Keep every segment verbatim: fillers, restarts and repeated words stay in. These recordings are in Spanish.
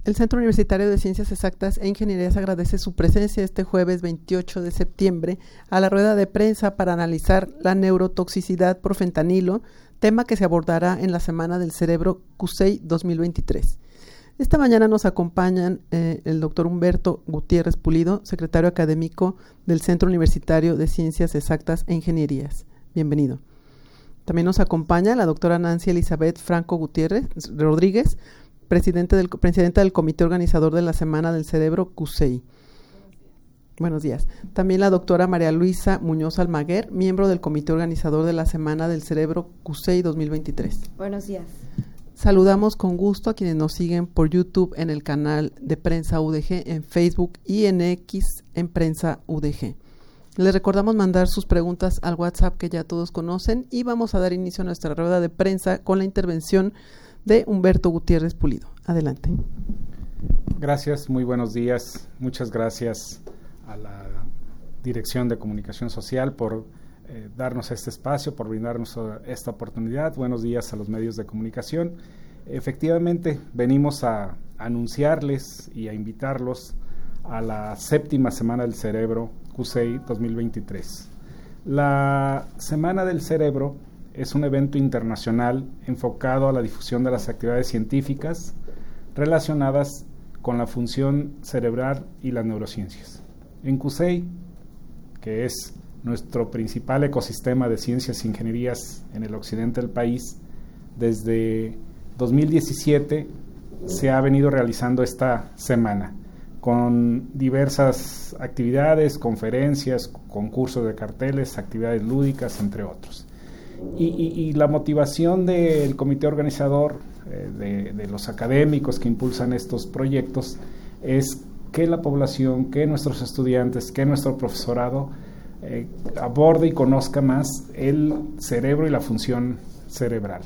El Centro Universitario de Ciencias Exactas e Ingenierías agradece su presencia este jueves veintiocho de septiembre a la rueda de prensa para analizar la neurotoxicidad por fentanilo, tema que se abordará en la Semana del Cerebro C U S E I dos mil veintitrés. Esta mañana nos acompañan eh, el doctor Humberto Gutiérrez Pulido, secretario académico del Centro Universitario de Ciencias Exactas e Ingenierías. Bienvenido. También nos acompaña la doctora Nancy Elizabeth Franco Gutiérrez Rodríguez, presidente del, presidenta del Comité Organizador de la Semana del Cerebro C U S E I. Buenos días. También la doctora María Luisa Muñoz Almaguer, miembro del Comité Organizador de la Semana del Cerebro C U S E I dos mil veintitrés. Buenos días. Saludamos con gusto a quienes nos siguen por YouTube en el canal de Prensa U D G, en Facebook y en X en Prensa U D G. Les recordamos mandar sus preguntas al WhatsApp que ya todos conocen y vamos a dar inicio a nuestra rueda de prensa con la intervención de Humberto Gutiérrez Pulido. Adelante. Gracias, muy buenos días. Muchas gracias a la Dirección de Comunicación Social por eh, darnos este espacio, por brindarnos esta oportunidad. Buenos días a los medios de comunicación. Efectivamente, venimos a anunciarles y a invitarlos a la séptima Semana del Cerebro C U S E I dos mil veintitrés. La Semana del Cerebro es un evento internacional enfocado a la difusión de las actividades científicas relacionadas con la función cerebral y las neurociencias. En C U S E I, que es nuestro principal ecosistema de ciencias e ingenierías en el occidente del país, desde dos mil diecisiete se ha venido realizando esta semana con diversas actividades, conferencias, concursos de carteles, actividades lúdicas, entre otros. Y, y, y la motivación del comité organizador, eh, de, de los académicos que impulsan estos proyectos, es que la población, que nuestros estudiantes, que nuestro profesorado eh, aborde y conozca más el cerebro y la función cerebral.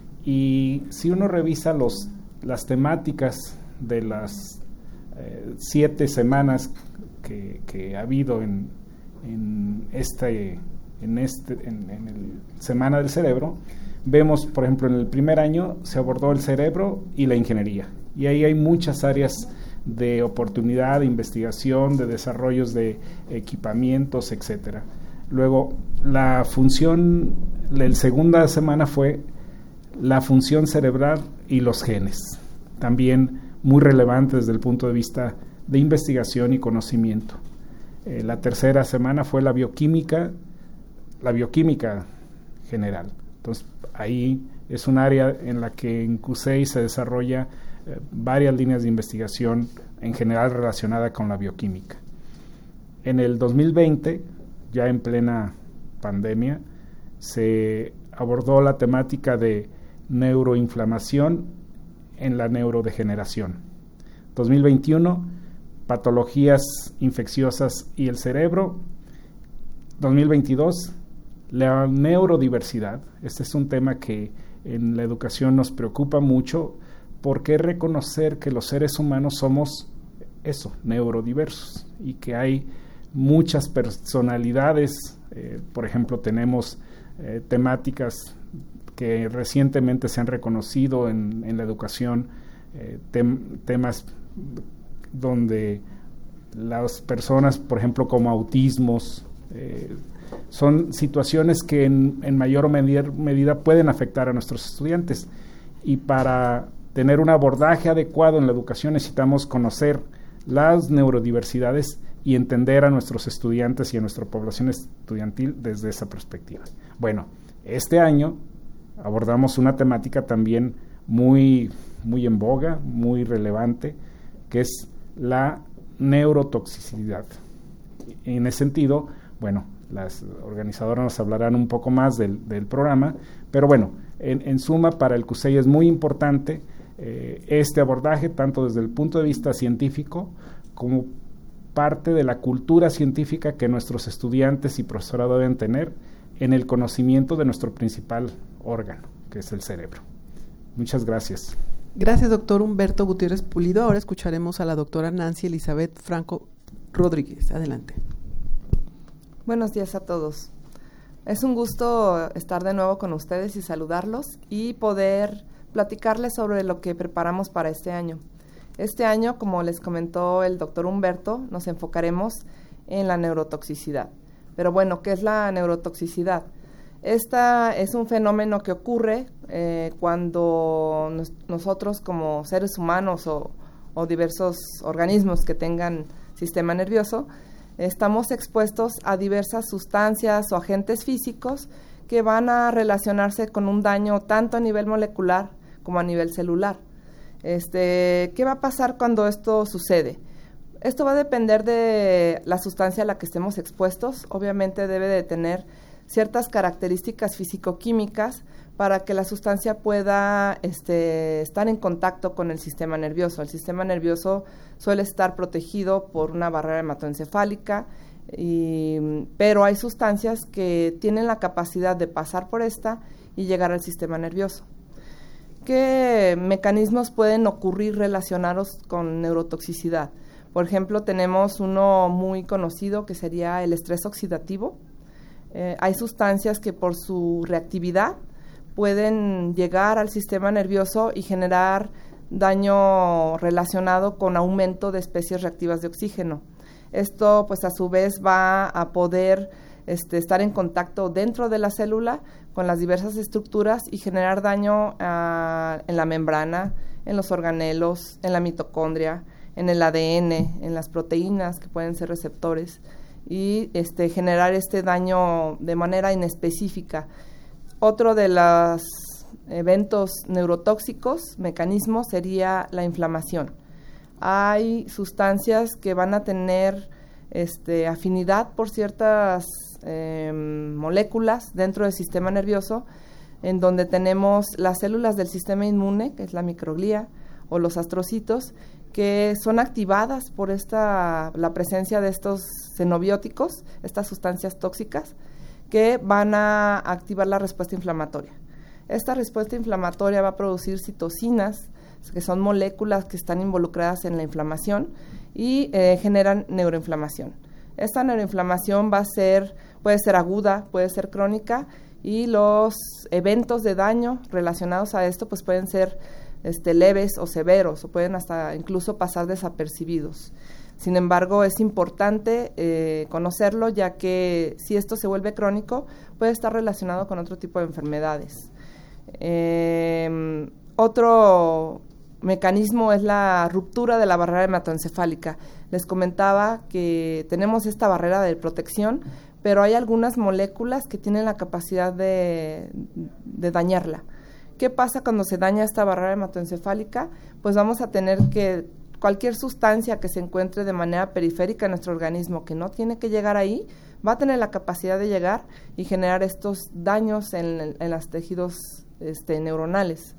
Y si uno revisa los, las temáticas de las eh, siete semanas que, que ha habido en, en este... en este en, en el Semana del Cerebro, vemos, por ejemplo, en el primer año se abordó el cerebro y la ingeniería, y ahí hay muchas áreas de oportunidad, de investigación, de desarrollos de equipamientos, etcétera. Luego, la función, la segunda semana fue la función cerebral y los genes, también muy relevante desde el punto de vista de investigación y conocimiento. Eh, la tercera semana fue la bioquímica, la bioquímica general. Entonces, ahí es un área en la que en C U S E I se desarrolla eh, varias líneas de investigación en general relacionada con la bioquímica. En el dos mil veinte, ya en plena pandemia, se abordó la temática de neuroinflamación en la neurodegeneración. dos mil veintiuno, patologías infecciosas y el cerebro. dos mil veintidós, la neurodiversidad. Este es un tema que en la educación nos preocupa mucho, porque reconocer que los seres humanos somos eso, neurodiversos, y que hay muchas personalidades. Eh, por ejemplo, tenemos eh, temáticas que recientemente se han reconocido en, en la educación, eh, tem, temas donde las personas, por ejemplo, como autismos, eh, son situaciones que en, en mayor o menor medida pueden afectar a nuestros estudiantes, y para tener un abordaje adecuado en la educación necesitamos conocer las neurodiversidades y entender a nuestros estudiantes y a nuestra población estudiantil desde esa perspectiva. Bueno, este año abordamos una temática también muy, muy en boga, muy relevante, que es la neurotoxicidad. En ese sentido, bueno, las organizadoras nos hablarán un poco más del, del programa, pero bueno, en, en suma, para el C U S E I es muy importante eh, este abordaje, tanto desde el punto de vista científico como parte de la cultura científica que nuestros estudiantes y profesorado deben tener en el conocimiento de nuestro principal órgano, que es el cerebro. Muchas gracias. Gracias, doctor Humberto Gutiérrez Pulido. Ahora escucharemos a la doctora Nancy Elizabeth Franco Rodríguez. Adelante. Buenos días a todos. Es un gusto estar de nuevo con ustedes y saludarlos y poder platicarles sobre lo que preparamos para este año. Este año, como les comentó el doctor Humberto, nos enfocaremos en la neurotoxicidad. Pero bueno, ¿qué es la neurotoxicidad? Esta es un fenómeno que ocurre eh, cuando nos, nosotros como seres humanos o, o diversos organismos que tengan sistema nervioso, estamos expuestos a diversas sustancias o agentes físicos que van a relacionarse con un daño tanto a nivel molecular como a nivel celular. Este, ¿qué va a pasar cuando esto sucede? Esto va a depender de la sustancia a la que estemos expuestos. Obviamente debe de tener ciertas características físico-químicas para que la sustancia pueda este, estar en contacto con el sistema nervioso. El sistema nervioso suele estar protegido por una barrera hematoencefálica, y, pero hay sustancias que tienen la capacidad de pasar por esta y llegar al sistema nervioso. ¿Qué mecanismos pueden ocurrir relacionados con neurotoxicidad? Por ejemplo, tenemos uno muy conocido que sería el estrés oxidativo. Eh, hay sustancias que por su reactividad pueden llegar al sistema nervioso y generar daño relacionado con aumento de especies reactivas de oxígeno. Esto, pues, a su vez va a poder este, estar en contacto dentro de la célula con las diversas estructuras y generar daño uh, en la membrana, en los organelos, en la mitocondria, en el A D N, en las proteínas que pueden ser receptores, y este, generar este daño de manera inespecífica. Otro de los eventos neurotóxicos, mecanismos, sería la inflamación. Hay sustancias que van a tener este, afinidad por ciertas eh, moléculas dentro del sistema nervioso, en donde tenemos las células del sistema inmune, que es la microglía, o los astrocitos, que son activadas por esta, la presencia de estos xenobióticos, estas sustancias tóxicas, que van a activar la respuesta inflamatoria. Esta respuesta inflamatoria va a producir citocinas, que son moléculas que están involucradas en la inflamación y eh, generan neuroinflamación. Esta neuroinflamación va a ser, puede ser aguda, puede ser crónica, y los eventos de daño relacionados a esto pues pueden ser este, leves o severos, o pueden hasta incluso pasar desapercibidos. Sin embargo, es importante eh, conocerlo, ya que si esto se vuelve crónico, puede estar relacionado con otro tipo de enfermedades. Eh, otro mecanismo es la ruptura de la barrera hematoencefálica. Les comentaba que tenemos esta barrera de protección, pero hay algunas moléculas que tienen la capacidad de, de dañarla. ¿Qué pasa cuando se daña esta barrera hematoencefálica? Pues vamos a tener que cualquier sustancia que se encuentre de manera periférica en nuestro organismo que no tiene que llegar ahí, va a tener la capacidad de llegar y generar estos daños en, en los tejidos este, neuronales.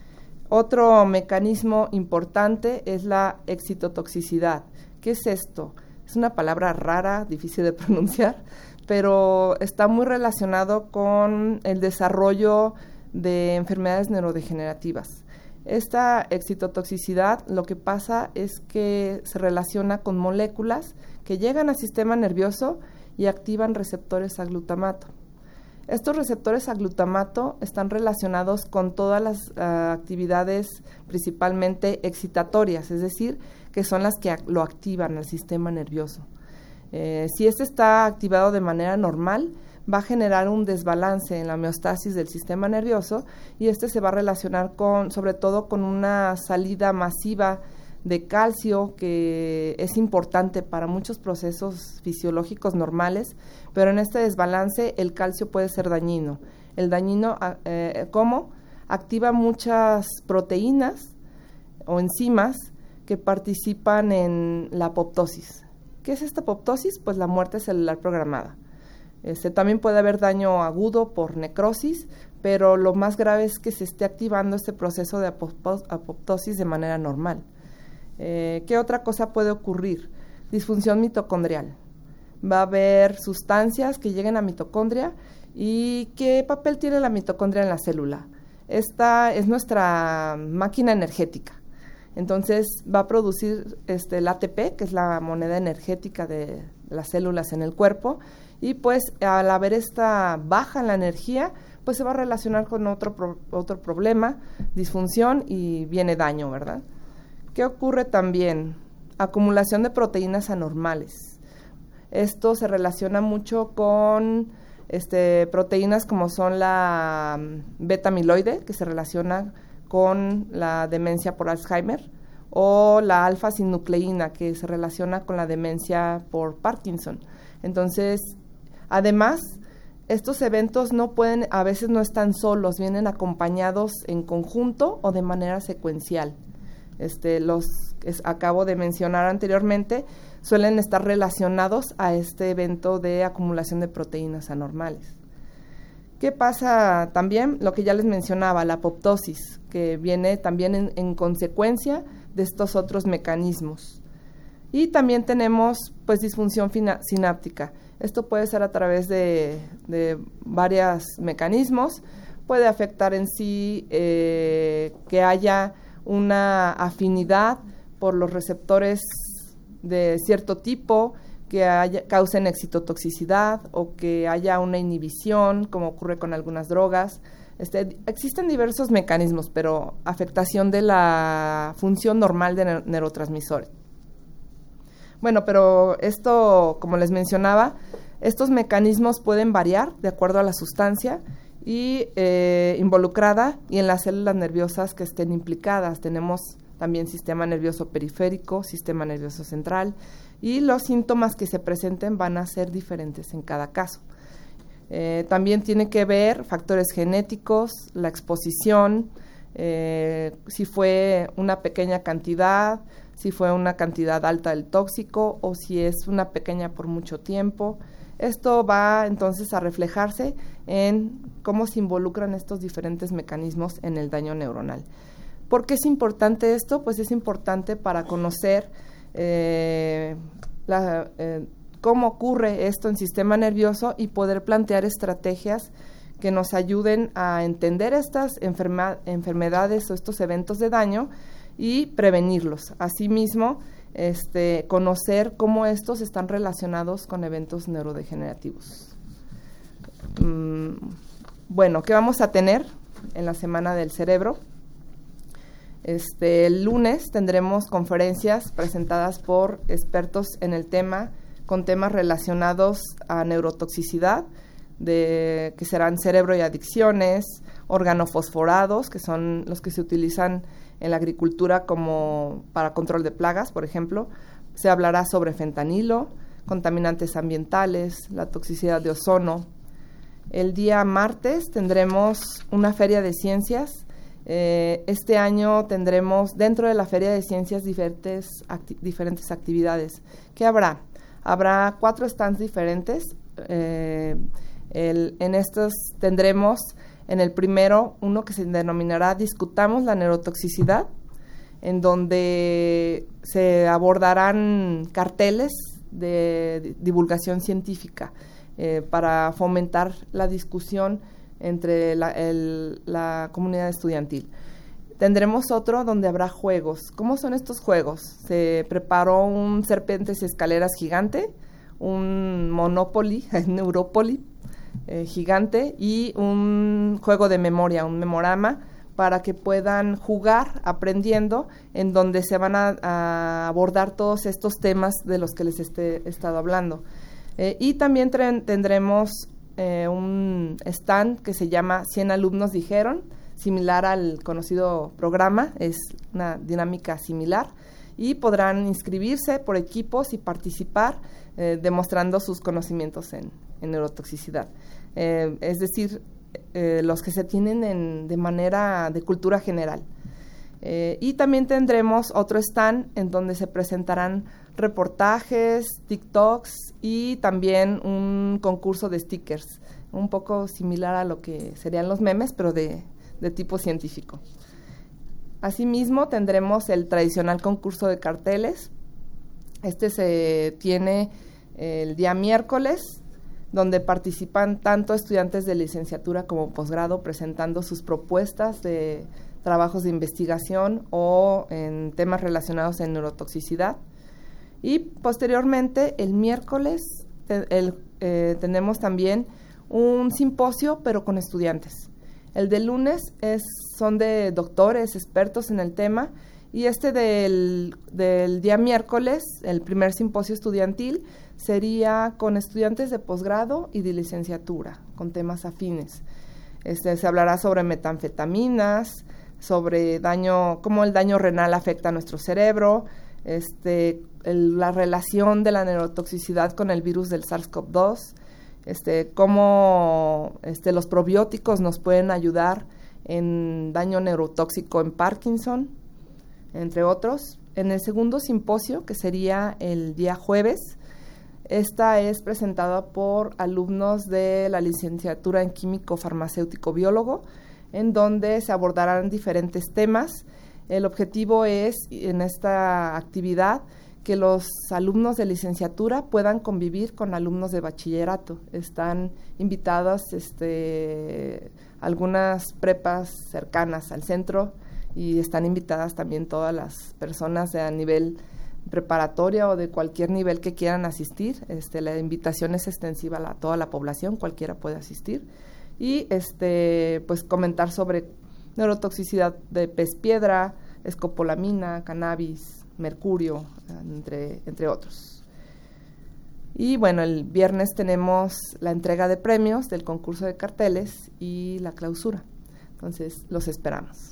Otro mecanismo importante es la excitotoxicidad. ¿Qué es esto? Es una palabra rara, difícil de pronunciar, pero está muy relacionado con el desarrollo de enfermedades neurodegenerativas. Esta excitotoxicidad, lo que pasa es que se relaciona con moléculas que llegan al sistema nervioso y activan receptores a glutamato. Estos receptores a glutamato están relacionados con todas las uh, actividades principalmente excitatorias, es decir, que son las que ac- lo activan al sistema nervioso. Eh, si este está activado de manera normal, va a generar un desbalance en la homeostasis del sistema nervioso, y este se va a relacionar con, sobre todo con una salida masiva de calcio, que es importante para muchos procesos fisiológicos normales, pero en este desbalance el calcio puede ser dañino. El dañino, eh, ¿cómo? Activa muchas proteínas o enzimas que participan en la apoptosis. ¿Qué es esta apoptosis? Pues la muerte celular programada. Este, también puede haber daño agudo por necrosis, pero lo más grave es que se esté activando este proceso de apoptosis de manera normal. Eh, ¿Qué otra cosa puede ocurrir? Disfunción mitocondrial. Va a haber sustancias que lleguen a mitocondria. ¿Y qué papel tiene la mitocondria en la célula? Esta es nuestra máquina energética. Entonces va a producir este, el A T P, que es la moneda energética de las células en el cuerpo, y pues al haber esta baja en la energía, pues se va a relacionar con otro, pro, otro problema, disfunción, y viene daño, ¿verdad? ¿Qué ocurre también? Acumulación de proteínas anormales. Esto se relaciona mucho con este, proteínas como son la beta amiloide, que se relaciona con la demencia por Alzheimer, o la alfa-sinucleína, que se relaciona con la demencia por Parkinson. Entonces, además, estos eventos no pueden, a veces no están solos, vienen acompañados en conjunto o de manera secuencial. Este, los que acabo de mencionar anteriormente suelen estar relacionados a este evento de acumulación de proteínas anormales. ¿Qué pasa también? Lo que ya les mencionaba, la apoptosis, que viene también en, en consecuencia de estos otros mecanismos. Y también tenemos pues disfunción fina, sináptica. Esto puede ser a través de, de varios mecanismos, puede afectar en sí eh, que haya una afinidad por los receptores de cierto tipo, que haya, causen excitotoxicidad o que haya una inhibición, como ocurre con algunas drogas. Este, existen diversos mecanismos, pero afectación de la función normal de ne- neurotransmisores. Bueno, pero esto, como les mencionaba, estos mecanismos pueden variar de acuerdo a la sustancia y eh, involucrada y en las células nerviosas que estén implicadas. Tenemos también sistema nervioso periférico, sistema nervioso central, y los síntomas que se presenten van a ser diferentes en cada caso. Eh, también tiene que ver factores genéticos, la exposición, eh, si fue una pequeña cantidad, si fue una cantidad alta del tóxico o si es una pequeña por mucho tiempo. Esto va entonces a reflejarse en cómo se involucran estos diferentes mecanismos en el daño neuronal. ¿Por qué es importante esto? Pues es importante para conocer eh, la, eh, cómo ocurre esto en el sistema nervioso y poder plantear estrategias que nos ayuden a entender estas enferma- enfermedades o estos eventos de daño y prevenirlos. Asimismo, este, conocer cómo estos están relacionados con eventos neurodegenerativos. Mm, bueno, ¿qué vamos a tener en la Semana del Cerebro? Este, el lunes tendremos conferencias presentadas por expertos en el tema, con temas relacionados a neurotoxicidad, de, que serán cerebro y adicciones, organofosforados, que son los que se utilizan en la agricultura como para control de plagas, por ejemplo. Se hablará sobre fentanilo, contaminantes ambientales, la toxicidad de ozono. El día martes tendremos una feria de ciencias. Eh, este año tendremos dentro de la Feria de Ciencias diferentes, acti- diferentes actividades. ¿Qué habrá? Habrá cuatro stands diferentes. Eh, el, en estos tendremos en el primero uno que se denominará Discutamos la neurotoxicidad, en donde se abordarán carteles de, de divulgación científica eh, para fomentar la discusión entre la, el, la comunidad estudiantil. Tendremos otro donde habrá juegos. ¿Cómo son estos juegos? Se preparó un serpentes y escaleras gigante, un Monopoly, Neuropoly eh, gigante y un juego de memoria, un memorama, para que puedan jugar aprendiendo, en donde se van a, a abordar todos estos temas de los que les esté, he estado hablando. Eh, y también tre- tendremos Eh, un stand que se llama cien alumnos dijeron, similar al conocido programa, es una dinámica similar, y podrán inscribirse por equipos y participar eh, demostrando sus conocimientos en, en neurotoxicidad. Eh, es decir, eh, los que se tienen en, de manera de cultura general. Eh, y también tendremos otro stand en donde se presentarán reportajes, TikToks y también un concurso de stickers, un poco similar a lo que serían los memes, pero de, de tipo científico. Asimismo, tendremos el tradicional concurso de carteles. Este se tiene el día miércoles, donde participan tanto estudiantes de licenciatura como posgrado presentando sus propuestas de trabajos de investigación o en temas relacionados en neurotoxicidad. Y posteriormente, el miércoles, te, el, eh, tenemos también un simposio, pero con estudiantes. El de lunes es, son de doctores, expertos en el tema, Y este del, del día miércoles, el primer simposio estudiantil, sería con estudiantes de posgrado y de licenciatura, con temas afines. Este, se hablará sobre metanfetaminas, sobre daño, cómo el daño renal afecta a nuestro cerebro, este, el, la relación de la neurotoxicidad con el virus del SARS-CoV dos, este, cómo este, los probióticos nos pueden ayudar en daño neurotóxico en Parkinson, entre otros. En el segundo simposio, que sería el día jueves, esta es presentada por alumnos de la licenciatura en Químico Farmacéutico Biólogo, en donde se abordarán diferentes temas. El objetivo es, en esta actividad, que los alumnos de licenciatura puedan convivir con alumnos de bachillerato. Están invitadas este, algunas prepas cercanas al centro y están invitadas también todas las personas de a nivel preparatoria o de cualquier nivel que quieran asistir. Este, la invitación es extensiva a toda la población, cualquiera puede asistir. Y este, pues comentar sobre neurotoxicidad de pez piedra, escopolamina, cannabis, mercurio, entre, entre otros. Y bueno, el viernes tenemos la entrega de premios del concurso de carteles y la clausura. Entonces, los esperamos.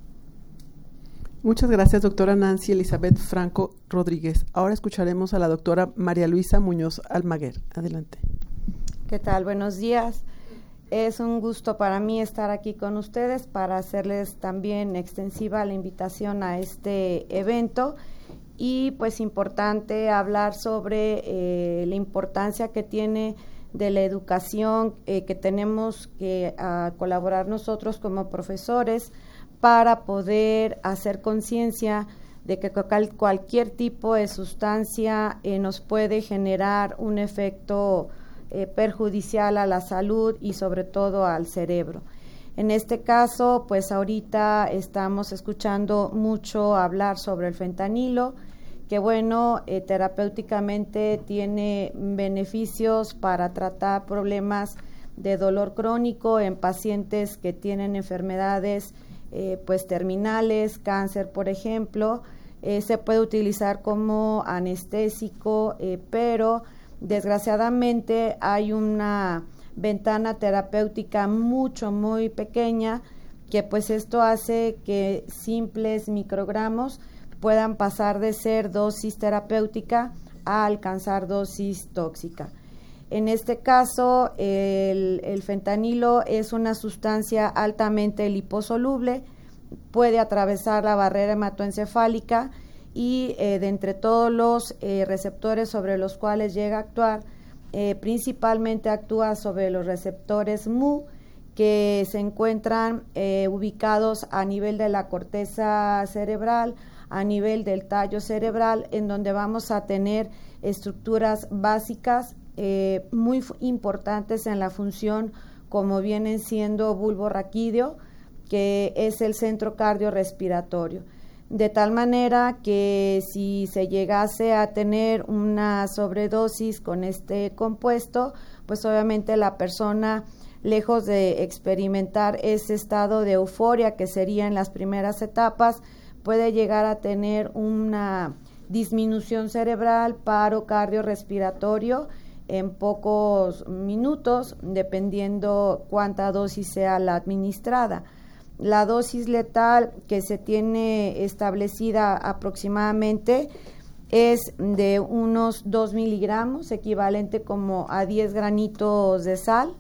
Muchas gracias, doctora Nancy Elizabeth Franco Rodríguez. Ahora escucharemos a la doctora María Luisa Muñoz Almaguer. Adelante. ¿Qué tal? Buenos días. Es un gusto para mí estar aquí con ustedes para hacerles también extensiva la invitación a este evento y pues importante hablar sobre eh, la importancia que tiene de la educación eh, que tenemos que uh, colaborar nosotros como profesores para poder hacer conciencia de que cualquier tipo de sustancia eh, nos puede generar un efecto eh, perjudicial a la salud y sobre todo al cerebro. En este caso, pues ahorita estamos escuchando mucho hablar sobre el fentanilo, que bueno, eh, terapéuticamente tiene beneficios para tratar problemas de dolor crónico en pacientes que tienen enfermedades Eh, pues terminales, cáncer por ejemplo. Eh, se puede utilizar como anestésico, eh, pero desgraciadamente hay una ventana terapéutica mucho muy pequeña que pues esto hace que simples microgramos puedan pasar de ser dosis terapéutica a alcanzar dosis tóxica. En este caso, el, el fentanilo es una sustancia altamente liposoluble, puede atravesar la barrera hematoencefálica y eh, de entre todos los eh, receptores sobre los cuales llega a actuar, eh, principalmente actúa sobre los receptores M U, que se encuentran eh, ubicados a nivel de la corteza cerebral, a nivel del tallo cerebral, en donde vamos a tener estructuras básicas Eh, muy f- importantes en la función, como vienen siendo bulbo raquídeo, que es el centro cardiorrespiratorio, de tal manera que si se llegase a tener una sobredosis con este compuesto, pues obviamente la persona, lejos de experimentar ese estado de euforia que sería en las primeras etapas, puede llegar a tener una disminución cerebral, paro cardiorrespiratorio en pocos minutos, dependiendo cuánta dosis sea la administrada. La dosis letal que se tiene establecida aproximadamente es de unos dos miligramos, equivalente como a diez granitos de sal.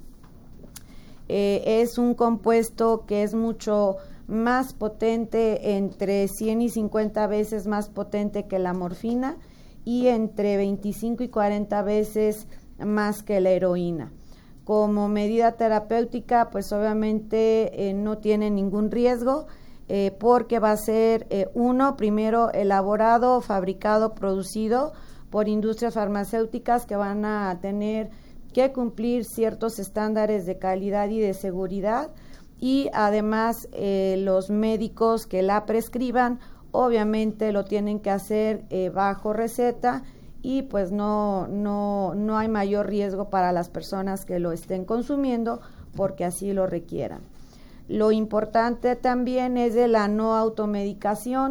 Eh, es un compuesto que es mucho más potente, entre cien y cincuenta veces más potente que la morfina y entre veinticinco y cuarenta veces más que la heroína. Como medida terapéutica, pues obviamente eh, no tiene ningún riesgo, eh, porque va a ser, eh, uno, primero elaborado, fabricado, producido por industrias farmacéuticas que van a tener que cumplir ciertos estándares de calidad y de seguridad, y además eh, los médicos que la prescriban obviamente lo tienen que hacer eh, bajo receta, y pues no, no, no hay mayor riesgo para las personas que lo estén consumiendo porque así lo requieran. Lo importante también es de la no automedicación,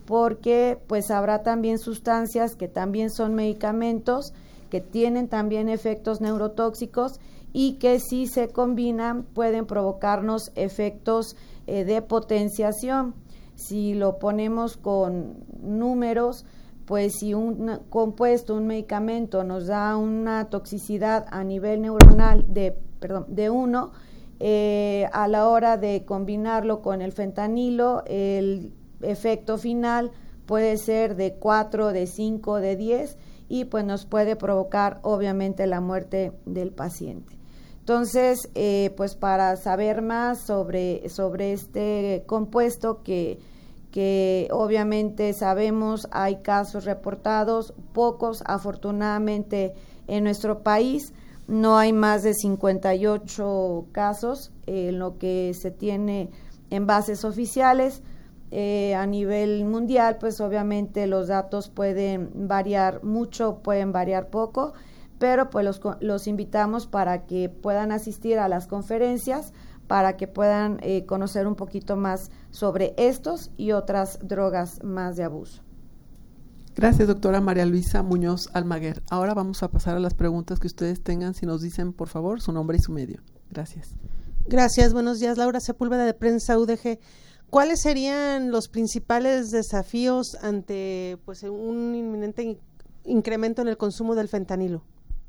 porque pues habrá también sustancias que también son medicamentos, que tienen también efectos neurotóxicos y que si se combinan pueden provocarnos efectos eh, de potenciación. Si lo ponemos con números, pues si un compuesto, un medicamento nos da una toxicidad a nivel neuronal de, perdón, de uno, eh, a la hora de combinarlo con el fentanilo, el efecto final puede ser de cuatro, de cinco, de diez y pues nos puede provocar obviamente la muerte del paciente. Entonces, eh, pues para saber más sobre, sobre este compuesto que, que obviamente sabemos hay casos reportados, pocos afortunadamente en nuestro país, no hay más de cincuenta y ocho casos eh, en lo que se tiene en bases oficiales. Eh, a nivel mundial, pues obviamente los datos pueden variar mucho, pueden variar poco, pero pues los, los invitamos para que puedan asistir a las conferencias, para que puedan eh, conocer un poquito más sobre estos y otras drogas más de abuso. Gracias, doctora María Luisa Muñoz Almaguer. Ahora vamos a pasar a las preguntas que ustedes tengan, si nos dicen, por favor, su nombre y su medio. Gracias. Gracias, buenos días. Laura Sepúlveda, de Prensa U D G. ¿Cuáles serían los principales desafíos ante pues un inminente in- incremento en el consumo del fentanilo?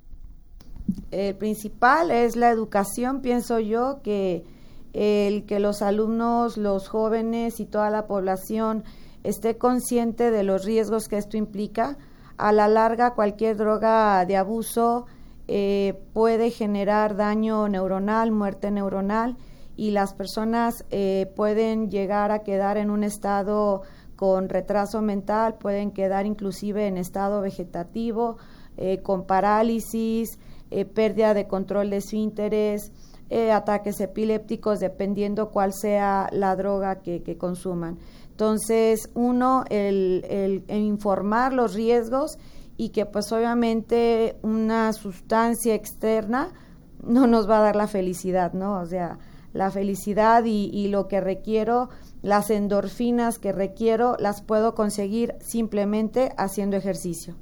El principal es la educación, pienso yo, que el que los alumnos, los jóvenes y toda la población esté consciente de los riesgos que esto implica. A la larga, cualquier droga de abuso eh, puede generar daño neuronal, muerte neuronal, y las personas eh, pueden llegar a quedar en un estado con retraso mental, pueden quedar inclusive en estado vegetativo, eh, con parálisis, eh, pérdida de control de esfínteres, eh, ataques epilépticos, dependiendo cuál sea la droga que, que consuman. Entonces, uno, el, el, el informar los riesgos y que pues obviamente una sustancia externa no nos va a dar la felicidad, ¿no? O sea, la felicidad y, y lo que requiero, las endorfinas que requiero, las puedo conseguir simplemente haciendo ejercicio.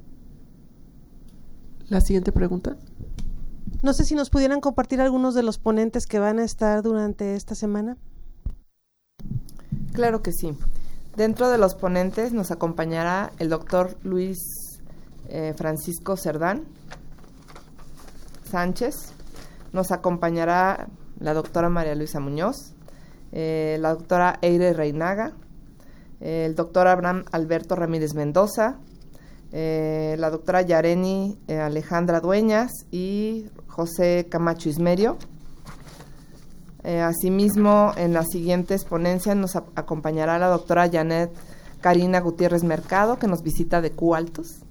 La siguiente pregunta. No sé si nos pudieran compartir algunos de los ponentes que van a estar durante esta semana. Claro que sí. Dentro de los ponentes nos acompañará el doctor Luis eh, Francisco Cerdán Sánchez, nos acompañará la doctora María Luisa Muñoz, eh, la doctora Eire Reinaga, eh, el doctor Abraham Alberto Ramírez Mendoza, eh, la doctora Yareni eh, Alejandra Dueñas y José Camacho Ismerio. Eh, asimismo, en las siguientes ponencias nos a- acompañará la doctora Janet Karina Gutiérrez Mercado, que nos visita de Q Altos.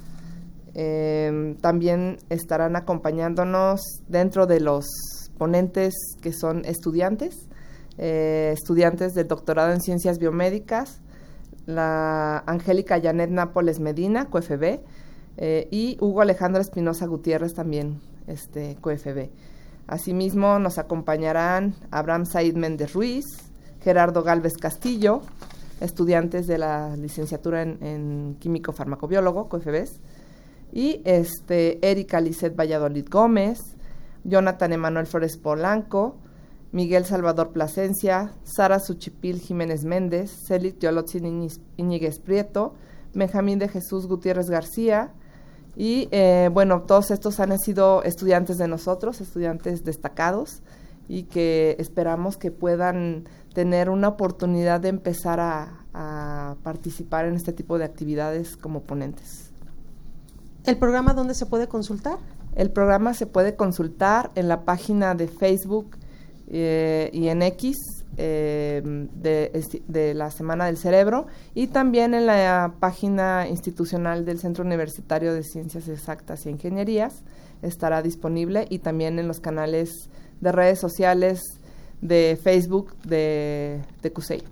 Eh, también estarán acompañándonos dentro de los ponentes que son estudiantes, eh, estudiantes del doctorado en Ciencias Biomédicas, la Angélica Janet Nápoles Medina, Q F B, eh, y Hugo Alejandro Espinosa Gutiérrez, también este, Q F B. Asimismo, nos acompañarán Abraham Said Méndez Ruiz, Gerardo Galvez Castillo, estudiantes de la licenciatura en, en Químico Farmacobiólogo, Q F Bs, y este, Erika Lisset Valladolid Gómez, Jonathan Emanuel Flores Polanco, Miguel Salvador Plasencia, Sara Suchipil Jiménez Méndez, Celit Yolotzin Iñiguez Prieto, Benjamín de Jesús Gutiérrez García, y eh, bueno, todos estos han sido estudiantes de nosotros, estudiantes destacados, y que esperamos que puedan tener una oportunidad de empezar a, a participar en este tipo de actividades como ponentes. ¿El programa dónde se puede consultar? El programa se puede consultar en la página de Facebook eh, y en X eh, de, de la Semana del Cerebro, y también en la página institucional del Centro Universitario de Ciencias Exactas y Ingenierías estará disponible, y también en los canales de redes sociales de Facebook de, de C U S E I.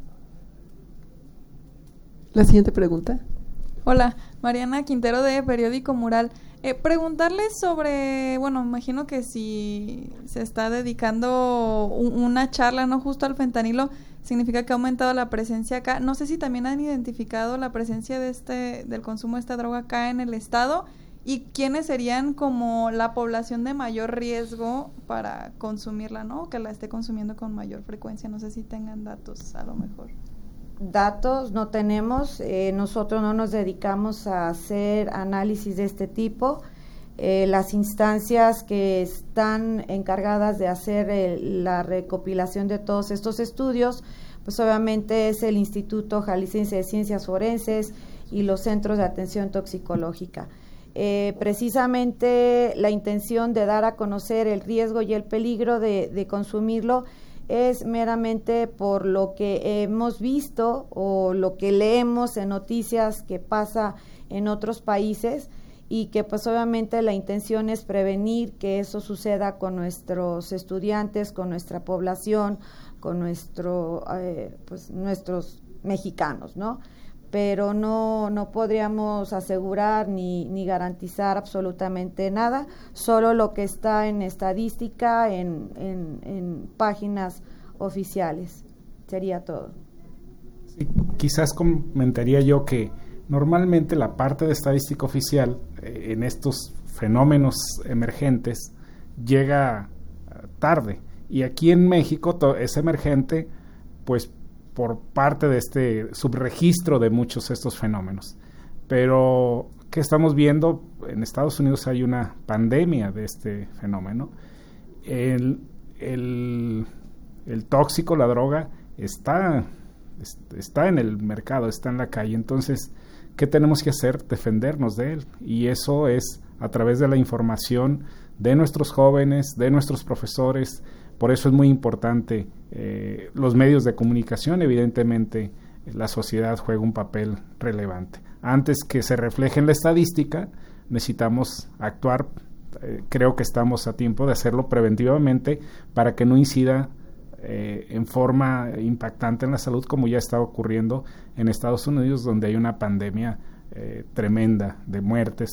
La siguiente pregunta. Hola, Mariana Quintero de Periódico Mural. Eh, preguntarles sobre, bueno, imagino que si se está dedicando un, una charla, no justo al fentanilo, significa que ha aumentado la presencia acá. No sé si también han identificado la presencia de este del consumo de esta droga acá en el estado y quiénes serían como la población de mayor riesgo para consumirla, ¿no? Que la esté consumiendo con mayor frecuencia. No sé si tengan datos, a lo mejor. Datos no tenemos, eh, nosotros no nos dedicamos a hacer análisis de este tipo. Eh, las instancias que están encargadas de hacer el, la recopilación de todos estos estudios, pues obviamente es el Instituto Jalisciense de Ciencias Forenses y los Centros de Atención Toxicológica. Eh, precisamente la intención de dar a conocer el riesgo y el peligro de, de consumirlo es meramente por lo que hemos visto o lo que leemos en noticias que pasa en otros países, y que pues obviamente la intención es prevenir que eso suceda con nuestros estudiantes, con nuestra población, con nuestro eh, pues nuestros mexicanos, ¿no? Pero no no podríamos asegurar ni ni garantizar absolutamente nada, solo lo que está en estadística, en en, en páginas oficiales, sería todo. Sí, quizás comentaría yo que normalmente la parte de estadística oficial eh, en estos fenómenos emergentes llega uh, tarde, y aquí en México to- es emergente pues por parte de este subregistro de muchos de estos fenómenos. Pero ¿qué estamos viendo? En Estados Unidos hay una pandemia de este fenómeno. El, el, el tóxico, la droga, está, está en el mercado, está en la calle. Entonces, ¿qué tenemos que hacer? Defendernos de él, y eso es a través de la información de nuestros jóvenes, de nuestros profesores. Por eso es muy importante eh, los medios de comunicación. Evidentemente la sociedad juega un papel relevante. Antes que se refleje en la estadística, necesitamos actuar. Eh, creo que estamos a tiempo de hacerlo preventivamente para que no incida Eh, en forma impactante en la salud, como ya está ocurriendo en Estados Unidos, donde hay una pandemia eh, tremenda de muertes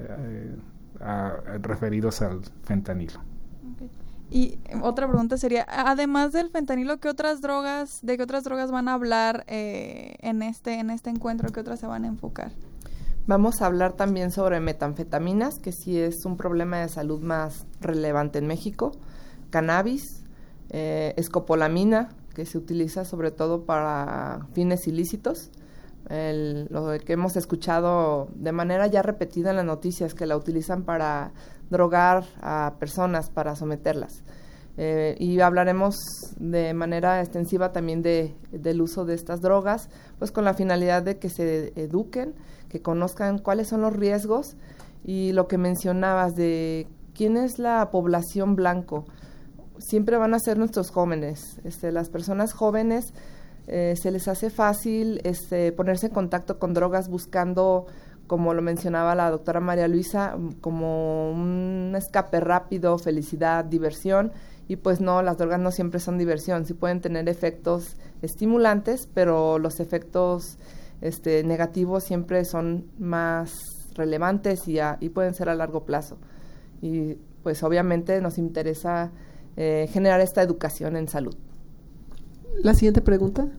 eh, a, a, referidos al fentanilo. Okay. Y otra pregunta sería, además del fentanilo, ¿qué otras drogas, de qué otras drogas van a hablar eh, en este en este encuentro? ¿Qué otras se van a enfocar? Vamos a hablar también sobre metanfetaminas, que sí es un problema de salud más relevante en México, cannabis, Eh, escopolamina, que se utiliza sobre todo para fines ilícitos, el, lo que hemos escuchado de manera ya repetida en las noticias, que la utilizan para drogar a personas, para someterlas. Eh, y hablaremos de manera extensiva también de, del uso de estas drogas, pues con la finalidad de que se eduquen, que conozcan cuáles son los riesgos, y lo que mencionabas de quién es la población blanco. Siempre van a ser nuestros jóvenes, este, las personas jóvenes eh, se les hace fácil este, ponerse en contacto con drogas buscando, como lo mencionaba la doctora María Luisa, como un escape rápido, felicidad, diversión, y pues no, las drogas no siempre son diversión, sí pueden tener efectos estimulantes, pero los efectos este, negativos siempre son más relevantes y, a, y pueden ser a largo plazo. Y pues obviamente nos interesa Eh, generar esta educación en salud. La siguiente pregunta.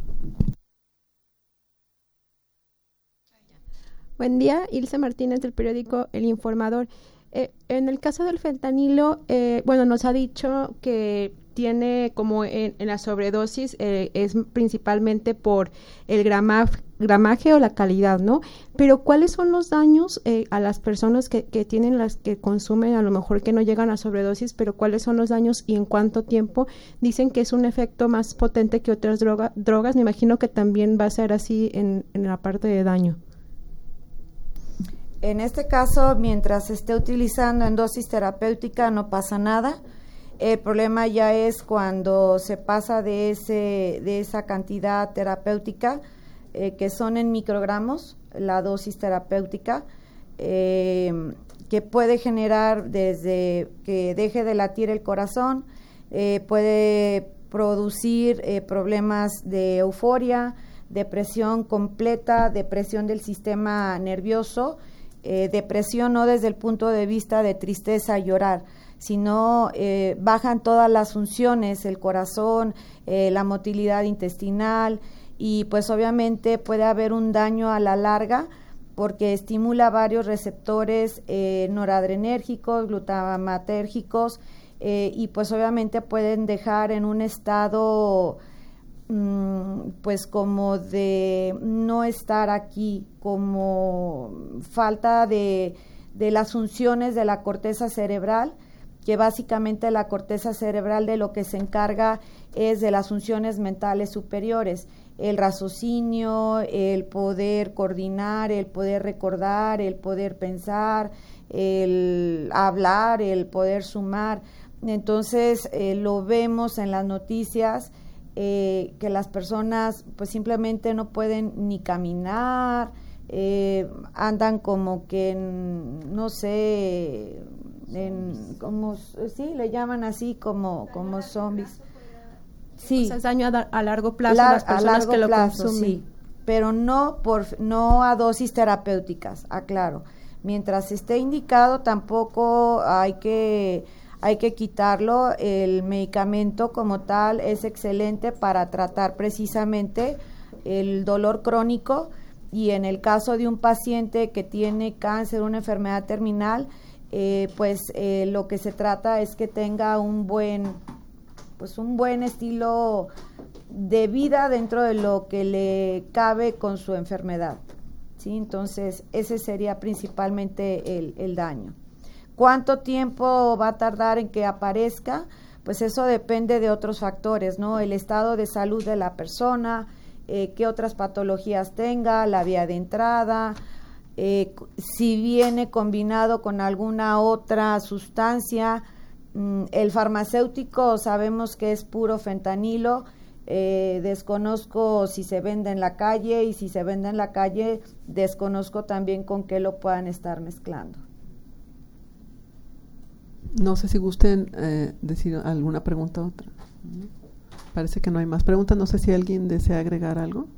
Buen día, Ilse Martínez del periódico El Informador. Eh, en el caso del fentanilo, eh, bueno, nos ha dicho que tiene como en, en la sobredosis eh, es principalmente por el grama, gramaje o la calidad, ¿no? Pero ¿cuáles son los daños eh, a las personas que, que tienen, las que consumen, a lo mejor que no llegan a sobredosis, pero cuáles son los daños y en cuánto tiempo? Dicen que es un efecto más potente que otras droga, drogas, me imagino que también va a ser así en, en la parte de daño. En este caso, mientras se esté utilizando en dosis terapéutica, no pasa nada. El problema ya es cuando se pasa de ese de esa cantidad terapéutica, eh, que son en microgramos, la dosis terapéutica, eh, que puede generar desde que deje de latir el corazón, eh, puede producir eh, problemas de euforia, depresión completa, depresión del sistema nervioso, eh, depresión no desde el punto de vista de tristeza, llorar, sino eh, bajan todas las funciones, el corazón, eh, la motilidad intestinal, y pues obviamente puede haber un daño a la larga porque estimula varios receptores eh, noradrenérgicos, glutamatérgicos, eh, y pues obviamente pueden dejar en un estado mmm, pues como de no estar aquí, como falta de, de las funciones de la corteza cerebral, que básicamente la corteza cerebral de lo que se encarga es de las funciones mentales superiores, el raciocinio, el poder coordinar, el poder recordar, el poder pensar, el hablar, el poder sumar. Entonces eh, lo vemos en las noticias, eh, que las personas pues simplemente no pueden ni caminar, eh, andan como que en, no sé, en, como, sí, le llaman así como, como zombies. Sí. O sea, es daño a, a largo plazo La, a las personas a largo que lo plazo, consumen. Sí, pero no por no a dosis terapéuticas, aclaro. Mientras esté indicado, tampoco hay que hay que quitarlo. El medicamento como tal es excelente para tratar precisamente el dolor crónico, y en el caso de un paciente que tiene cáncer, una enfermedad terminal, eh, pues eh, lo que se trata es que tenga un buen pues un buen estilo de vida dentro de lo que le cabe con su enfermedad, ¿sí? Entonces, ese sería principalmente el, el daño. ¿Cuánto tiempo va a tardar en que aparezca? Pues eso depende de otros factores, ¿no? El estado de salud de la persona, eh, qué otras patologías tenga, la vía de entrada, eh, si viene combinado con alguna otra sustancia. El farmacéutico sabemos que es puro fentanilo, eh, desconozco si se vende en la calle, y si se vende en la calle desconozco también con qué lo puedan estar mezclando. No sé si gusten eh, decir alguna pregunta u otra. Parece que no hay más preguntas, no sé si alguien desea agregar algo.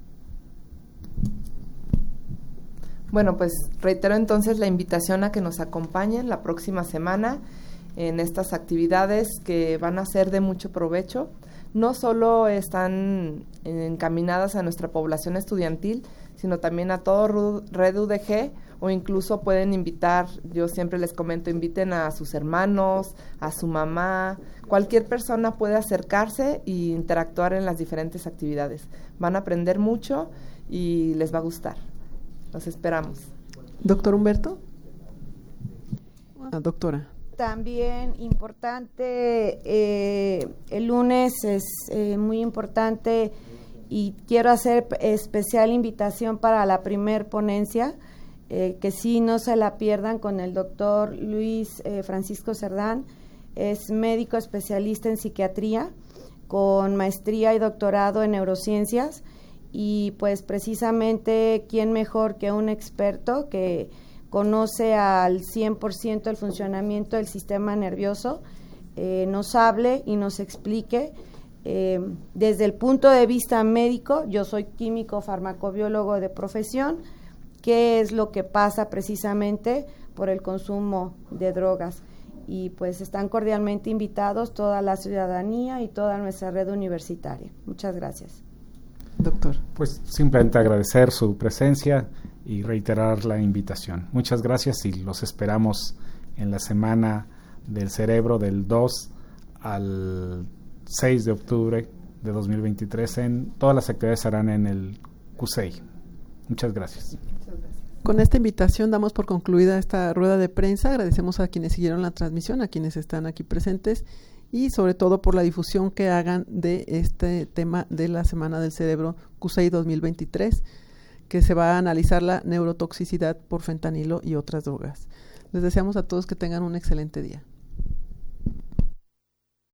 Bueno, pues reitero entonces la invitación a que nos acompañen la próxima semana en estas actividades que van a ser de mucho provecho. No solo están encaminadas a nuestra población estudiantil, sino también a todo Red U D G, o incluso pueden invitar, yo siempre les comento, inviten a sus hermanos, a su mamá, cualquier persona puede acercarse e interactuar en las diferentes actividades. Van a aprender mucho y les va a gustar. Los esperamos. Doctor Humberto. Ah, doctora. También importante, eh, el lunes es eh, muy importante, y quiero hacer especial invitación para la primer ponencia, eh, que sí no se la pierdan, con el doctor Luis eh, Francisco Cerdán. Es médico especialista en psiquiatría, con maestría y doctorado en neurociencias, y pues precisamente quién mejor que un experto que conoce al cien por ciento el funcionamiento del sistema nervioso, eh, nos hable y nos explique eh, desde el punto de vista médico. Yo soy químico farmacobiólogo de profesión, qué es lo que pasa precisamente por el consumo de drogas, y pues están cordialmente invitados toda la ciudadanía y toda nuestra red universitaria. Muchas gracias. Doctor. Pues simplemente agradecer su presencia y reiterar la invitación. Muchas gracias y los esperamos en la Semana del Cerebro del dos al seis de octubre de dos mil veintitrés. En, todas las actividades serán en el CUSEI. Muchas gracias. Con esta invitación damos por concluida esta rueda de prensa. Agradecemos a quienes siguieron la transmisión, a quienes están aquí presentes, y sobre todo por la difusión que hagan de este tema de la Semana del Cerebro CUSEI dos mil veintitrés, que se va a analizar la neurotoxicidad por fentanilo y otras drogas. Les deseamos a todos que tengan un excelente día.